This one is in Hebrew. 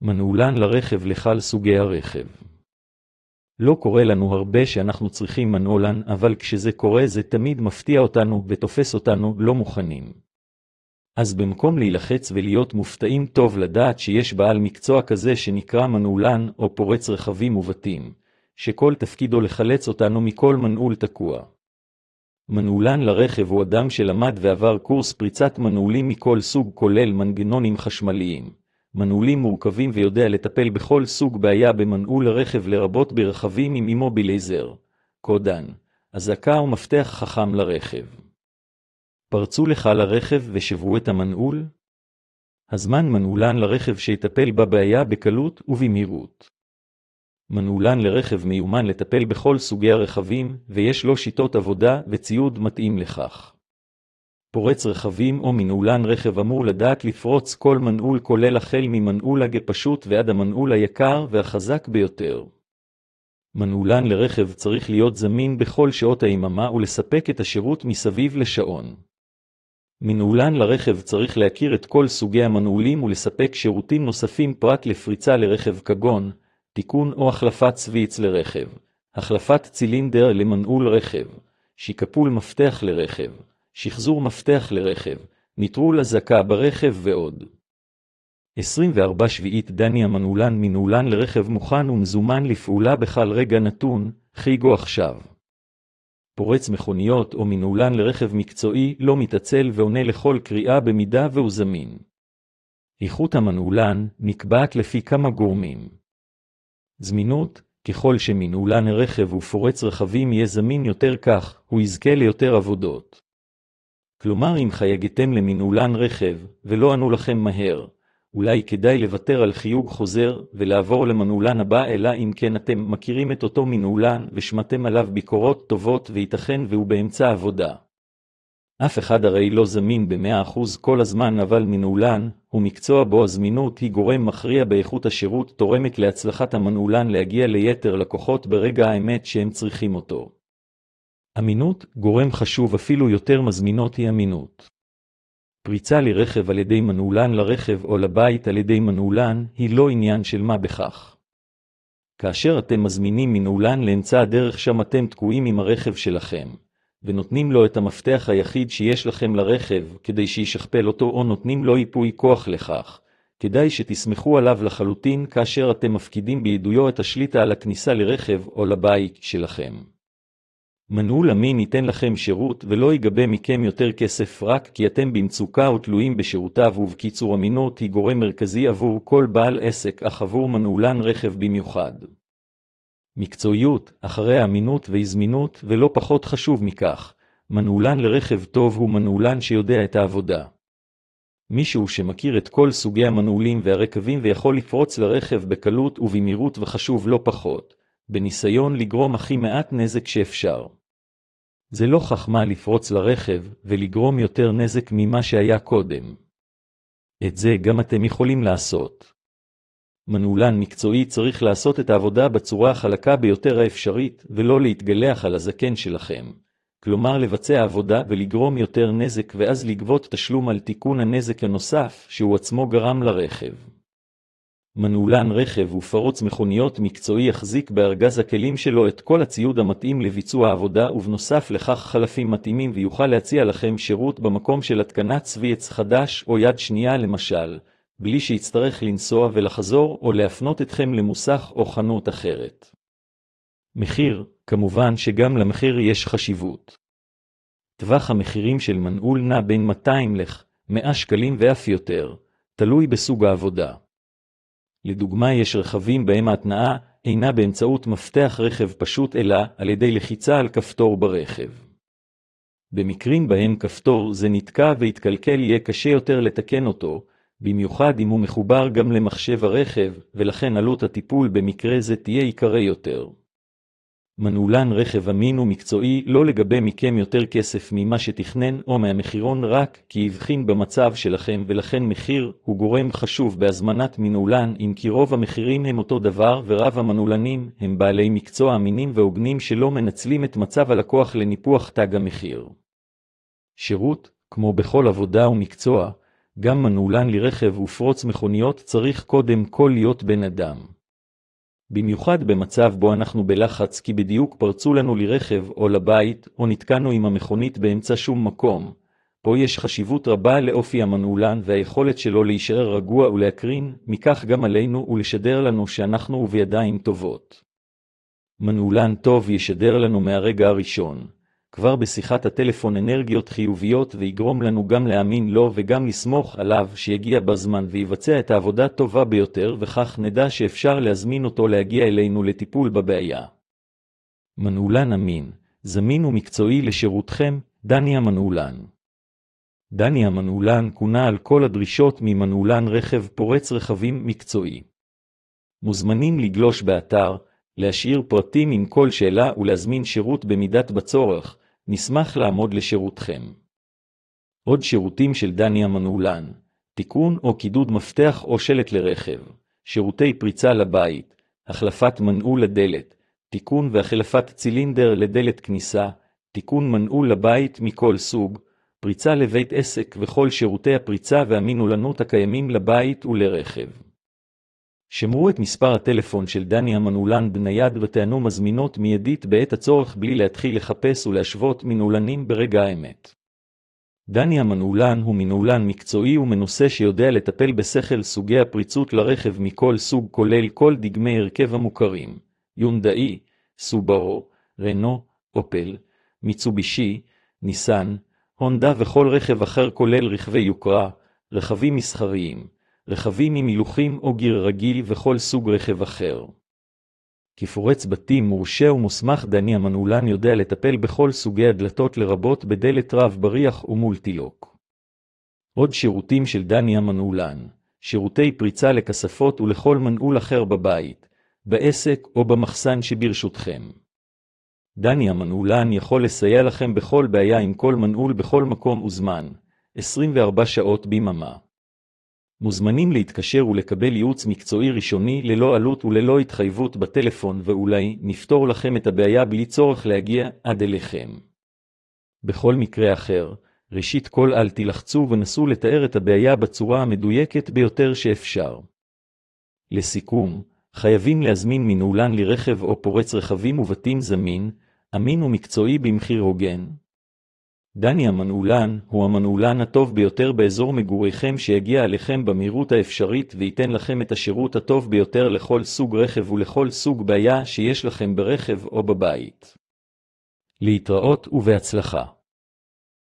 מנעולן לרכב לכלל סוגי הרכב. לא קורה לנו הרבה שאנחנו צריכים מנעולן, אבל כשזה קורה זה תמיד מפתיע אותנו ותופס אותנו לא מוכנים. אז במקום להילחץ ולהיות מופתעים, טוב לדעת שיש בעל מקצוע כזה שנקרא מנעולן או פורץ רכבים ובתים, שכל תפקידו לחלץ אותנו מכל מנעול תקוע. מנעולן לרכב הוא אדם שלמד ועבר קורס פריצת מנעולים מכל סוג, כולל מנגנונים חשמליים, מנעולים מורכבים, ויודע לטפל בכל סוג בעיה במנעול לרכב, לרבות ברכבים עם אימובילייזר, קודן, אזעקה או מפתח חכם לרכב. פרצו לך לרכב ושברו את המנעול? הזמן מנעולן לרכב שיטפל בבעיה בקלות ובמהירות. מנעולן לרכב מיומן לטפל בכל סוגי הרכבים, ויש לו שיטות עבודה וציוד מתאים לכך. פורץ רכבים או מנעולן רכב אמור לדעת לפרוץ כל מנעול, כולל החל ממנעול הפשוט ועד המנעול היקר והחזק ביותר. מנעולן לרכב צריך להיות זמין בכל שעות היממה ולספק את השירות מסביב לשעון. מנעולן לרכב צריך להכיר את כל סוגי המנעולים ולספק שירותים נוספים פרט לפריצה לרכב, כגון תיקון או החלפת סוויץ לרכב, החלפת צילינדר למנעול רכב, שיקפול מפתח לרכב, שחזור מפתח לרכב, נטרול אזעקה ברכב ועוד. 24/7 דני המנעולן מנעולן לרכב מוכן ומזומן לפעולה בכל רגע נתון, חיגו עכשיו. פורץ מכוניות או מנעולן לרכב מקצועי לא מתעצל ועונה לכל קריאה במידה והוא זמין. איכות המנעולן נקבעת לפי כמה גורמים. זמינות, ככל שמנעולן הרכב ופורץ רכבים יהיה זמין יותר, כך הוא יזכה ליותר עבודות. כלומר, אם חייגתם למנעולן רכב ולא ענו לכם מהר, אולי כדאי לוותר על חיוג חוזר ולעבור למנעולן הבא, אלא אם כן אתם מכירים את אותו מנעולן ושמעתם עליו ביקורות טובות וייתכן והוא באמצע עבודה. אף אחד הרי לא זמין ב100% כל הזמן, אבל מנעולן הוא מקצוע בו הזמינות היא גורם מכריע באיכות השירות, תורמת להצלחת המנעולן להגיע ליתר לקוחות ברגע האמת שהם צריכים אותו. אמינות, גורם חשוב אפילו יותר מזמינות היא אמינות. פריצה לרכב על ידי מנעולן לרכב או לבית על ידי מנעולן היא לא עניין של מה בכך. כאשר אתם מזמינים מנעולן לאמצע הדרך, שם אתם תקועים עם הרכב שלכם, ונותנים לו את המפתח היחיד שיש לכם לרכב כדי שישכפל אותו, או נותנים לו ייפוי כוח לכך. כדאי שתסמכו עליו לחלוטין כאשר אתם מפקידים בידיו את השליטה על הכניסה לרכב או לבית שלכם. מנעול אמין ייתן לכם שירות ולא ייגבה מכם יותר כסף רק כי אתם במצוקה או תלויים בשירותיו, ובקיצור אמינות היא גורם מרכזי עבור כל בעל עסק, אך עבור מנעולן רכב במיוחד. מקצועיות, אחרי אמינות והזמינות, ולא פחות חשוב מכך, מנעולן לרכב טוב הוא מנעולן שיודע את העבודה. מישהו שמכיר את כל סוגי המנעולים והרכבים ויכול לפרוץ לרכב בקלות ובמהירות, וחשוב לא פחות, בניסיון לגרום הכי מעט נזק שאפשר. זה לא חכמה לפרוץ לרכב ולגרום יותר נזק ממה שהיה קודם. את זה גם אתם יכולים לעשות. מנעולן מקצועי צריך לעשות את העבודה בצורה החלקה ביותר האפשרית ולא להתגלח על הזקן שלכם. כלומר לבצע עבודה ולגרום יותר נזק ואז לגבות תשלום על תיקון הנזק הנוסף שהוא עצמו גרם לרכב. מנעולן רכב ופרוץ מכוניות מקצועי יחזיק בארגז הכלים שלו את כל הציוד המתאים לביצוע העבודה, ובנוסף לכך חלפים מתאימים, ויוכל להציע לכם שירות במקום של התקנת סוויץ חדש או יד שנייה למשל, בלי שיצטרך לנסוע ולחזור או להפנות אתכם למוסך או חנות אחרת. מחיר, כמובן שגם למחיר יש חשיבות. טווח המחירים של מנעול נע בין 200 ל-100 שקלים ואף יותר, תלוי בסוג העבודה. לדוגמה, יש רכבים בהם ההתנעה אינה באמצעות מפתח רכב פשוט אלא על ידי לחיצה על כפתור ברכב. במקרים בהם כפתור זה נתקע והתקלקל יהיה קשה יותר לתקן אותו, במיוחד אם הוא מחובר גם למחשב הרכב, ולכן עלות הטיפול במקרה זה תהיה יקרה יותר. מנעולן רכב אמין ומקצועי לא לגבה מכם יותר כסף ממה שתכנן או מהמחירון רק כי יבחין במצב שלכם, ולכן מחיר הוא גורם חשוב בהזמנת מנעולן, אם כי רוב המחירים הם אותו דבר ורב המנעולנים הם בעלי מקצוע אמינים והוגנים שלא מנצלים את מצב הלקוח לניפוח תג המחיר. שירות, כמו בכל עבודה ומקצוע, גם מנעולן לרכב ופרוץ מכוניות צריך קודם כל להיות בן אדם. במיוחד במצב בו אנחנו בלחץ כי בדיוק פרצו לנו לרכב או לבית או נתקענו עם המכונית באמצע שום מקום. פה יש חשיבות רבה לאופי המנעולן והיכולת שלו להישאר רגוע ולהקרין, מכך גם עלינו ולשדר לנו שאנחנו ובידיים טובות. מנעולן טוב ישדר לנו מהרגע הראשון, כבר בשיחת הטלפון אנרגיות חיוביות ויגרום לנו גם להאמין לו וגם לסמוך עליו שיגיע בזמן ויבצע את העבודה טובה ביותר וכך נדע שאפשר להזמין אותו להגיע אלינו לטיפול בבעיה. מנעולן אמין, זמין ומקצועי לשירותכם, דני המנעולן. דני המנעולן כונה על כל הדרישות ממנעולן רכב פורץ רכבים מקצועי. מוזמנים לגלוש באתר, להשאיר פרטים עם כל שאלה ולהזמין שירות במידת בצורך, נשמח לעמוד לשירותכם. עוד שירותים של דני המנעולן, תיקון או קידוד מפתח או שלט לרכב, שירותי פריצה לבית, החלפת מנעול לדלת, תיקון והחלפת צילינדר לדלת כניסה, תיקון מנעול לבית מכל סוג, פריצה לבית עסק וכל שירותי הפריצה והמנעולנות הקיימים לבית ולרכב. שמרו את מספר הטלפון של דני המנעולן בנייד ותענו מזמינות מיידית בעת הצורך בלי להתחיל לחפש ולהשוות מנעולנים ברגע האמת. דני המנעולן הוא מנעולן מקצועי ומנוסה שיודע לטפל בשכל סוגי הפריצות לרכב מכל סוג כולל כל דגמי הרכב המוכרים, יונדאי, סובארו, רנו, אופל, מיצובישי, ניסן, הונדה וכל רכב אחר כולל רכבי יוקרה, רכבים מסחריים, רכבים עם הילוכים או גיר רגיל וכל סוג רכב אחר. כפורץ בתים מורשה ומוסמך דני המנעולן יודע לטפל בכל סוגי הדלתות לרבות בדלת רב בריח ומולטילוק. עוד שירותים של דני המנעולן, שירותי פריצה לכספות ולכל מנעול אחר בבית, בעסק או במחסן שברשותכם. דני המנעולן יכול לסייע לכם בכל בעיה עם כל מנעול בכל מקום וזמן, 24 שעות ביממה. מוזמנים להתקשר ולקבל ייעוץ מקצועי ראשוני ללא עלות וללא התחייבות בטלפון ואולי נפתור לכם את הבעיה בלי צורך להגיע עד אליכם. בכל מקרה אחר, ראשית כל אל תלחצו ונסו לתאר את הבעיה בצורה המדויקת ביותר שאפשר. לסיכום, חייבים להזמין מנעולן לרכב או פורץ רכבים ובתים זמין, אמין ומקצועי במחיר הוגן. דני המנעולן הוא המנעולן הטוב ביותר באזור מגוריכם שיגיע אליכם במהירות האפשרית וייתן לכם את השירות הטוב ביותר לכל סוג רכב ולכל סוג בעיה שיש לכם ברכב או בבית. להתראות ובהצלחה.